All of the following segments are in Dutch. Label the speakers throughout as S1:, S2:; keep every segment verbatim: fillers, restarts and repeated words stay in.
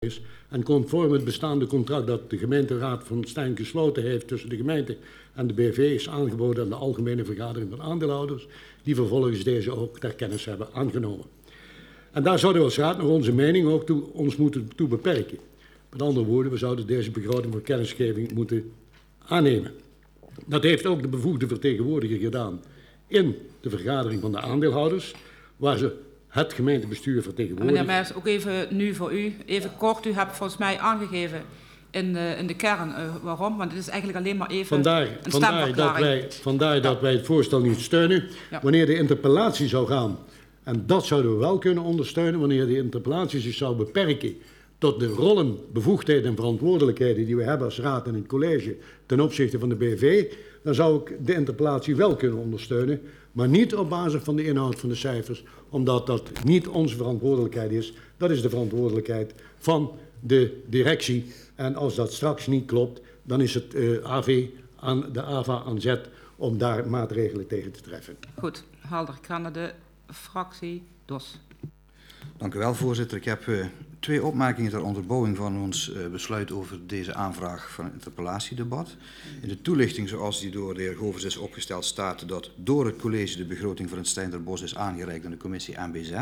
S1: is. En conform het bestaande contract dat de gemeenteraad van Stijn gesloten heeft tussen de gemeente en de B V is aangeboden aan de algemene vergadering van aandeelhouders, die vervolgens deze ook ter kennis hebben aangenomen. En daar zouden we als raad naar onze mening ook toe, ons moeten toe beperken. Met andere woorden, we zouden deze begroting voor kennisgeving moeten aannemen. Dat heeft ook de bevoegde vertegenwoordiger gedaan in de vergadering van de aandeelhouders, waar ze het gemeentebestuur vertegenwoordigen.
S2: Meneer Meijers, ook even nu voor u, even kort, u hebt volgens mij aangegeven in de, in de kern uh, waarom, want het is eigenlijk alleen maar even
S1: vandaar,
S2: een
S1: vandaar dat wij, vandaar ja. dat wij het voorstel niet steunen. Ja. Wanneer de interpellatie zou gaan, en dat zouden we wel kunnen ondersteunen, wanneer de interpellatie zich zou beperken tot de rollen, bevoegdheden en verantwoordelijkheden die we hebben als raad en het college ten opzichte van de B V, dan zou ik de interpellatie wel kunnen ondersteunen, maar niet op basis van de inhoud van de cijfers, omdat dat niet onze verantwoordelijkheid is. Dat is de verantwoordelijkheid van de directie. En als dat straks niet klopt, dan is het uh, A V aan de A V A aan zet om daar maatregelen tegen te treffen.
S2: Goed, helder. Ik ga naar de fractie Dos.
S3: Dank u wel, voorzitter. Ik heb uh, twee opmerkingen ter onderbouwing van ons uh, besluit over deze aanvraag van het interpellatiedebat. In de toelichting zoals die door de heer Govers is opgesteld staat dat door het college de begroting van het Steinderbos is aangereikt aan de commissie N B Z.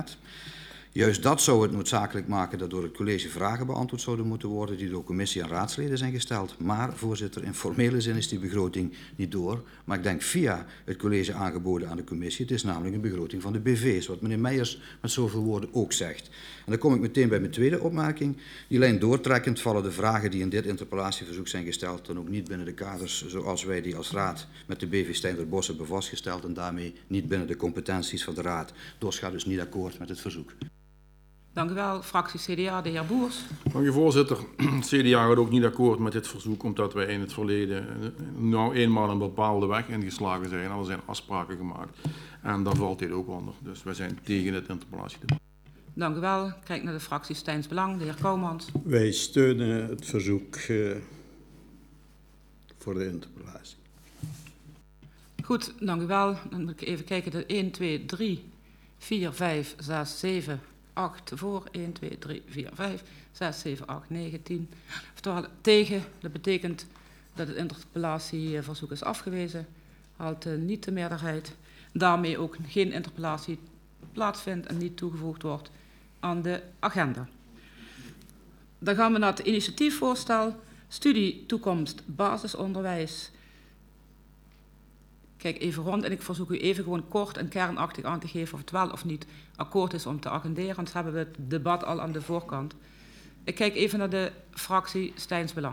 S3: Juist dat zou het noodzakelijk maken dat door het college vragen beantwoord zouden moeten worden die door commissie en raadsleden zijn gesteld. Maar, voorzitter, in formele zin is die begroting niet door, maar ik denk via het college aangeboden aan de commissie. Het is namelijk een begroting van de B V's, wat meneer Meijers met zoveel woorden ook zegt. En dan kom ik meteen bij mijn tweede opmerking. Die lijn doortrekkend vallen de vragen die in dit interpellatieverzoek zijn gesteld dan ook niet binnen de kaders zoals wij die als raad met de B V Steinderbos hebben vastgesteld en daarmee niet binnen de competenties van de raad. Dos gaat dus niet akkoord met het verzoek.
S2: Dank u wel. Fractie C D A, de heer Boers.
S4: Dank u, voorzitter. C D A gaat ook niet akkoord met dit verzoek, omdat wij in het verleden nou eenmaal een bepaalde weg ingeslagen zijn. Er zijn afspraken gemaakt en daar valt dit ook onder. Dus wij zijn tegen het interpellatiedebat.
S2: Dank u wel. Ik kijk naar de fractie Stijns Belang, de heer Koumans.
S5: Wij steunen het verzoek uh, voor de interpellatie.
S2: Goed, dank u wel. Dan moet ik even kijken. De een, twee, drie, vier, vijf, zes, zeven, acht voor. een, twee, drie, vier, vijf, zes, zeven, acht, negen, tien. Oftewel tegen. Dat betekent dat het interpellatieverzoek is afgewezen. Haalt uh, niet de meerderheid. Daarmee ook geen interpellatie plaatsvindt en niet toegevoegd wordt aan de agenda. Dan gaan we naar het initiatiefvoorstel studie toekomst basisonderwijs. Kijk even rond en ik verzoek u even gewoon kort en kernachtig aan te geven of het wel of niet akkoord is om te agenderen, anders hebben we het debat al aan de voorkant. Ik kijk even naar de fractie Stijns Belang.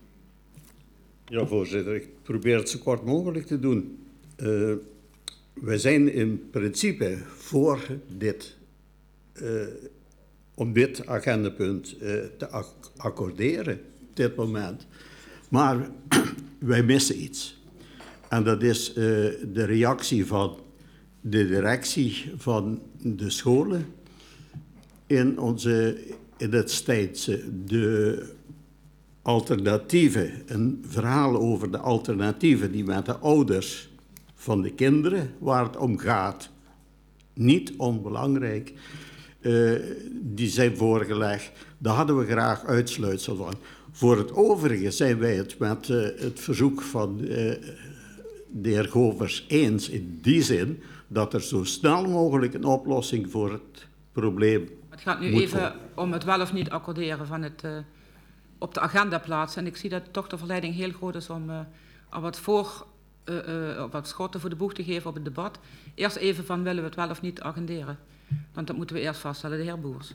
S5: Ja, voorzitter, ik probeer het zo kort mogelijk te doen. Uh, wij zijn in principe voor dit, uh, om dit agendapunt uh, te ac- accorderen op dit moment. Maar wij missen iets. En dat is uh, de reactie van de directie van de scholen in, onze, in het Stijnse. De alternatieven, een verhaal over de alternatieven die met de ouders van de kinderen, waar het om gaat, niet onbelangrijk, uh, die zijn voorgelegd. Daar hadden we graag uitsluitsel van. Voor het overige zijn wij het met uh, het verzoek van uh, de heer Govers eens in die zin dat er zo snel mogelijk een oplossing voor het probleem
S2: Het gaat nu
S5: moet
S2: even
S5: worden.
S2: om het wel of niet accorderen van het uh, op de agenda plaatsen. En ik zie dat toch de verleiding heel groot is om uh, al wat voor, uh, uh, wat schotten voor de boeg te geven op het debat. Eerst even van willen we het wel of niet agenderen. Want dat moeten we eerst vaststellen, de heer Boers.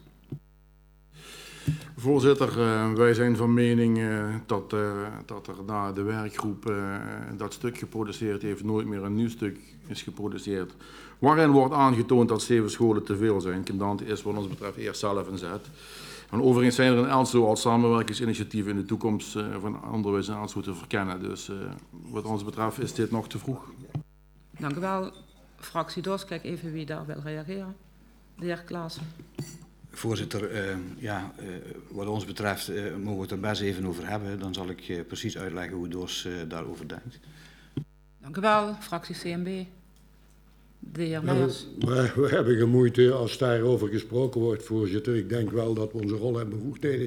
S4: Voorzitter, uh, wij zijn van mening uh, dat, uh, dat er na de werkgroep uh, dat stuk geproduceerd heeft, nooit meer een nieuw stuk is geproduceerd. Waarin wordt aangetoond dat zeven scholen te veel zijn. Kindante is wat ons betreft eerst zelf een zet. En overigens zijn er in Elso al samenwerkingsinitiatieven in de toekomst uh, van onderwijs en Elso te verkennen. Dus uh, wat ons betreft is dit nog te vroeg.
S2: Dank u wel. Fractie Dos, kijk even wie daar wil reageren. De heer Klaassen.
S3: Voorzitter, uh, ja, uh, wat ons betreft uh, mogen we het er best even over hebben. Dan zal ik uh, precies uitleggen hoe Dos uh, daarover denkt.
S2: Dank u wel. Fractie C N B. De heer Meijers.
S1: Maar we hebben geen moeite als daarover gesproken wordt, voorzitter. Ik denk wel dat we onze rol en bevoegdheden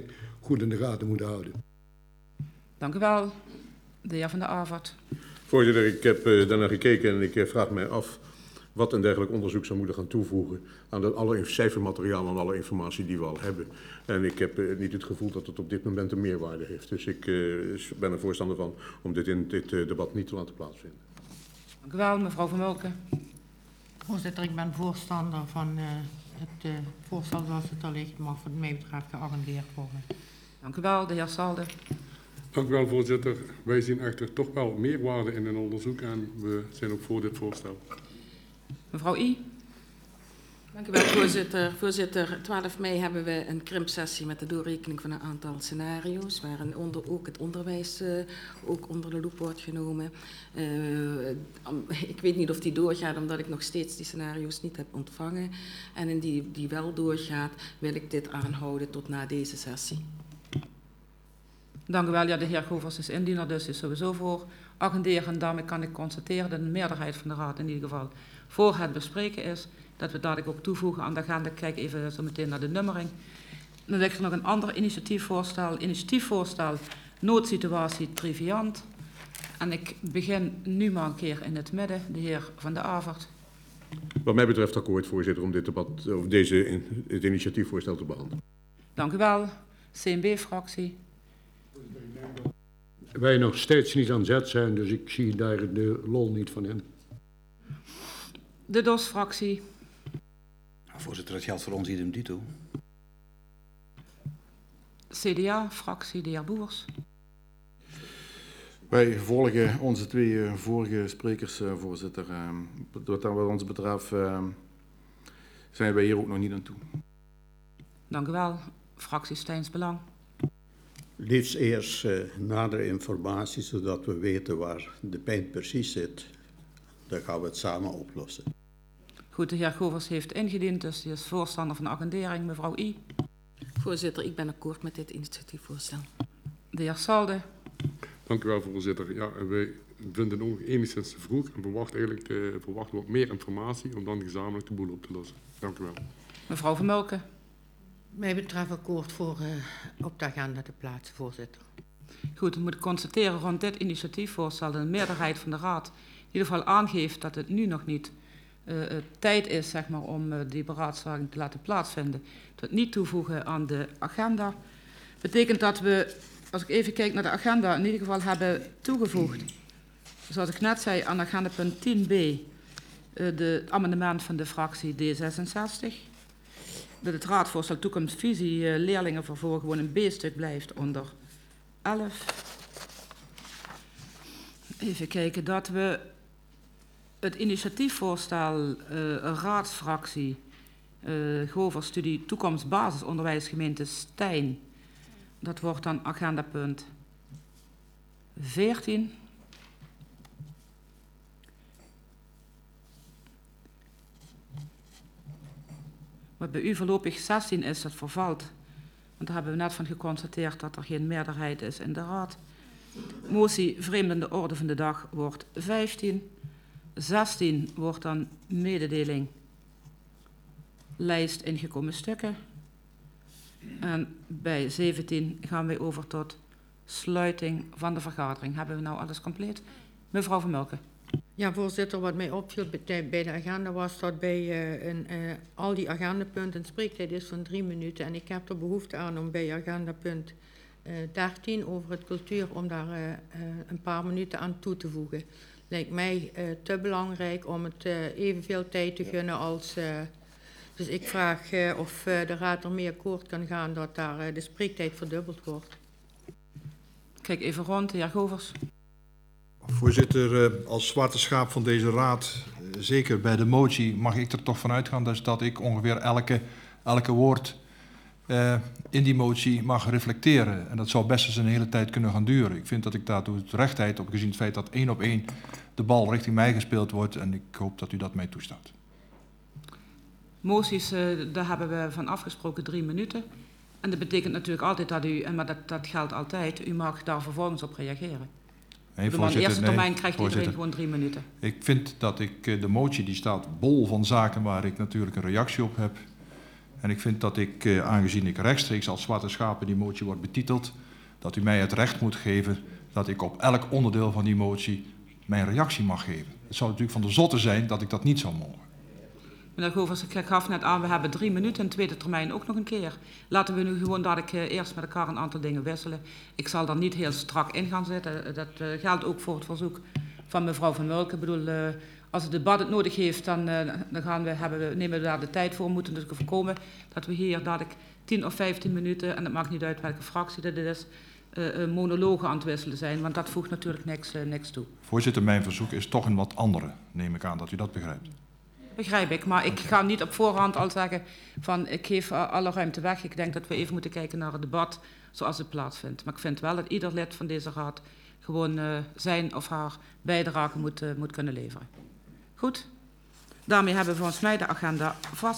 S1: goed in de gaten moeten houden.
S2: Dank u wel. De heer Van der Avert.
S6: Voorzitter, ik heb uh, daarnaar gekeken en ik uh, vraag mij af wat een dergelijk onderzoek zou moeten gaan toevoegen aan de, alle cijfermateriaal en alle informatie die we al hebben. En ik heb uh, niet het gevoel dat het op dit moment een meerwaarde heeft. Dus ik uh, ben er voorstander van om dit in dit uh, debat niet te laten plaatsvinden.
S2: Dank u wel, mevrouw Van Mulken.
S7: Voorzitter, ik ben voorstander van uh, het uh, voorstel zoals het er ligt, mag wat mij betreft geagendeerd worden.
S2: Dank u wel, de heer Salde.
S8: Dank u wel, voorzitter. Wij zien echter toch wel meerwaarde in een onderzoek en we zijn ook voor dit voorstel.
S2: Mevrouw I.
S9: Dank u wel, voorzitter. Voorzitter, twaalf mei hebben we een krimpsessie met de doorrekening van een aantal scenario's, waarin onder, ook het onderwijs uh, ook onder de loep wordt genomen. Uh, ik weet niet of die doorgaat, omdat ik nog steeds die scenario's niet heb ontvangen. En in die, die wel doorgaat, wil ik dit aanhouden tot na deze sessie.
S2: Dank u wel. Ja, de heer Govers is indiener, dus is sowieso voor agenderen. Daarmee kan ik constateren dat de meerderheid van de Raad in ieder geval voor het bespreken is. Dat we dadelijk ook toevoegen aan de agenda. Ik kijk even zo meteen naar de nummering. Dan ligt er nog een ander initiatiefvoorstel. Initiatiefvoorstel noodsituatie triviant. En ik begin nu maar een keer in het midden. De heer Van der Avert.
S6: Wat mij betreft akkoord, voorzitter, om dit debat, of deze, het initiatiefvoorstel te behandelen.
S2: Dank u wel. C N B-fractie.
S1: Wij nog steeds niet aan zet zijn, dus ik zie daar de lol niet van in.
S2: De D O S-fractie.
S3: Voorzitter, dat geldt voor ons idem dito.
S2: C D A-fractie, de heer Boers.
S4: Wij volgen onze twee uh, vorige sprekers, uh, voorzitter. Uh, wat ons betreft uh, zijn wij hier ook nog niet aan toe.
S2: Dank u wel. Fractie Steins Belang.
S5: Liefst eerst uh, nadere informatie, zodat we weten waar de pijn precies zit. Dan gaan we het samen oplossen.
S2: Goed, de heer Govers heeft ingediend, dus die is voorstander van de agendering. Mevrouw I.
S9: Voorzitter, ik ben akkoord met dit initiatiefvoorstel.
S2: De heer Salde.
S8: Dank u wel, voorzitter. Ja, wij vinden het ook enigszins te vroeg en verwachten eigenlijk te, verwachten wat meer informatie om dan gezamenlijk de boel op te lossen. Dank u wel.
S2: Mevrouw Van Mulken.
S7: Mij betreft akkoord voor uh, op de agenda te plaatsen, voorzitter.
S2: Goed, dan moet ik constateren rond dit initiatiefvoorstel dat de meerderheid van de Raad in ieder geval aangeeft dat het nu nog niet uh, tijd is, zeg maar, om uh, die beraadslaging te laten plaatsvinden. Dat niet toevoegen aan de agenda. Betekent dat we, als ik even kijk naar de agenda, in ieder geval hebben toegevoegd, zoals ik net zei, aan agenda punt tien b, uh, de, het amendement van de fractie D zesenzestig. Dat het raadvoorstel toekomstvisie uh, leerlingenvervoer gewoon een B-stuk blijft onder elf. Even kijken, dat we het initiatiefvoorstel uh, raadsfractie uh, Govers studie toekomst basisonderwijs gemeente Stijn, dat wordt dan agendapunt veertien. Wat bij u voorlopig zestien is, dat vervalt. Want daar hebben we net van geconstateerd dat er geen meerderheid is in de Raad. Motie vreemdende orde van de dag wordt vijftien. zestien wordt dan mededeling lijst ingekomen stukken. En bij zeventien gaan wij over tot sluiting van de vergadering. Hebben we nou alles compleet? Mevrouw Van Mulken.
S7: Ja, voorzitter, wat mij opviel bij de agenda was dat bij uh, een, uh, al die agendapunten een spreektijd is van drie minuten. En ik heb er behoefte aan om bij agendapunt uh, dertien over het cultuur, om daar uh, uh, een paar minuten aan toe te voegen. Lijkt mij uh, te belangrijk om het uh, evenveel tijd te gunnen als... Uh, dus ik vraag uh, of uh, de Raad ermee akkoord kan gaan dat daar uh, de spreektijd verdubbeld wordt.
S2: Kijk even rond, de heer Govers.
S10: Voorzitter, als zwarte schaap van deze raad, zeker bij de motie, mag ik er toch van uitgaan dus dat ik ongeveer elke, elke woord uh, in die motie mag reflecteren. En dat zou best eens een hele tijd kunnen gaan duren. Ik vind dat ik daartoe het recht heb, op gezien het feit dat één op één de bal richting mij gespeeld wordt. En ik hoop dat u dat mij toestaat.
S2: Moties, uh, daar hebben we van afgesproken drie minuten. En dat betekent natuurlijk altijd dat u, en maar dat, dat geldt altijd, u mag daar vervolgens op reageren.
S10: Nee,
S2: de eerste
S10: nee,
S2: termijn krijgt
S10: voorzitter.
S2: iedereen gewoon drie minuten.
S10: Ik vind dat ik de motie die staat bol van zaken waar ik natuurlijk een reactie op heb. En ik vind dat ik, uh, aangezien ik rechtstreeks als zwarte schaap in die motie word betiteld, dat u mij het recht moet geven dat ik op elk onderdeel van die motie mijn reactie mag geven. Het zou natuurlijk van de zotte zijn dat ik dat niet zou mogen.
S2: Meneer Govers, ik gaf net aan, we hebben drie minuten en tweede termijn ook nog een keer. Laten we nu gewoon dat ik uh, eerst met elkaar een aantal dingen wisselen. Ik zal daar niet heel strak in gaan zitten. Dat uh, geldt ook voor het verzoek van mevrouw Van Mulken. Ik bedoel, uh, als het debat het nodig heeft, dan, uh, dan gaan we, hebben we, nemen we daar de tijd voor. We moeten dus voorkomen dat we hier dat ik tien of vijftien minuten, en het maakt niet uit welke fractie dit is, uh, uh, monologen aan het wisselen zijn. Want dat voegt natuurlijk niks, uh, niks toe.
S10: Voorzitter, mijn verzoek is toch een wat andere, neem ik aan dat u dat begrijpt.
S2: Begrijp ik, maar ik ga niet op voorhand al zeggen van ik geef alle ruimte weg. Ik denk dat we even moeten kijken naar het debat zoals het plaatsvindt. Maar ik vind wel dat ieder lid van deze raad gewoon uh, zijn of haar bijdrage moet, uh, moet kunnen leveren. Goed, daarmee hebben we volgens mij de agenda vast.